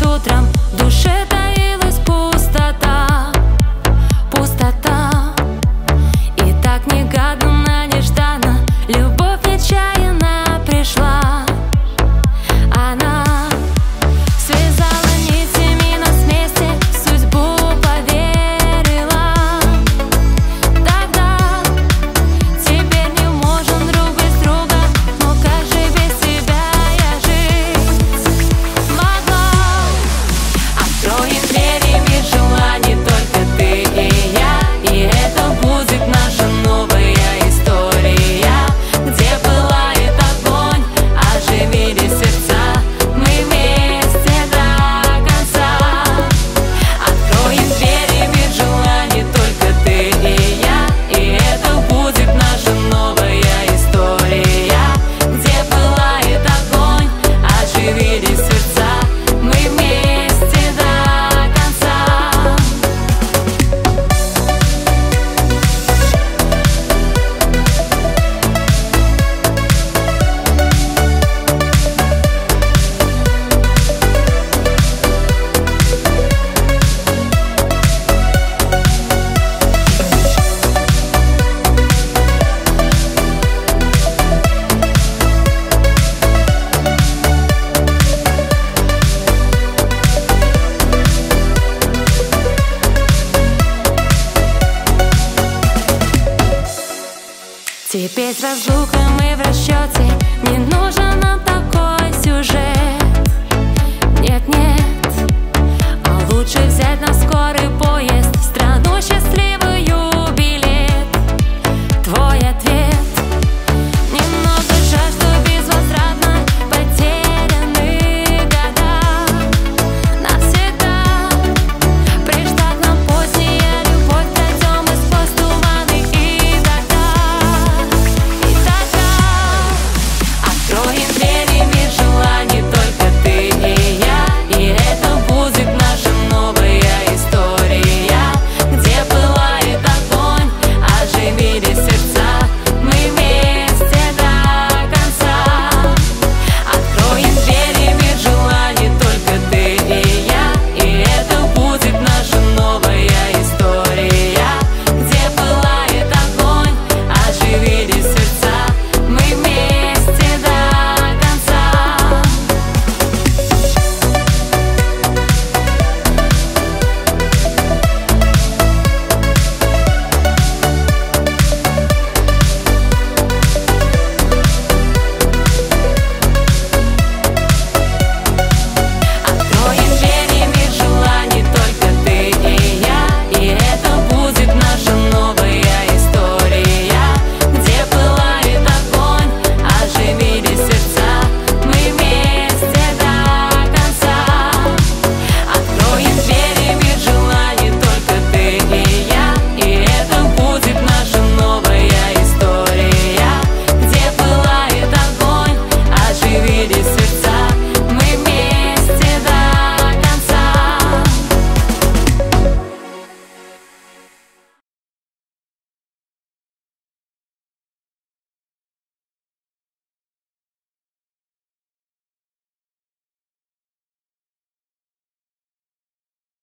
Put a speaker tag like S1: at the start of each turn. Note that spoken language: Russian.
S1: утром в душе таилась пустота, пустота. И так негаданно, нежданно любовь нечаянно пришла. Она связала нитями нас вместе, в судьбу поверила. Тогда теперь не можем друг без друга, но как же без тебя я жить могла? Откроем двери, мир желаний, только ты и я, и это будет наша новая история, где пылает огонь, оживили сердца, мы вместе до конца. Откроем двери, мир желаний, только ты и я, и это будет наша новая история, где пылает огонь, оживили сердца, мы вместе до конца. Теперь с разлукой мы в расчете, не нужен нам такой сюжет. Нет, нет, а лучше взять на скорый поезд в страну счастливую.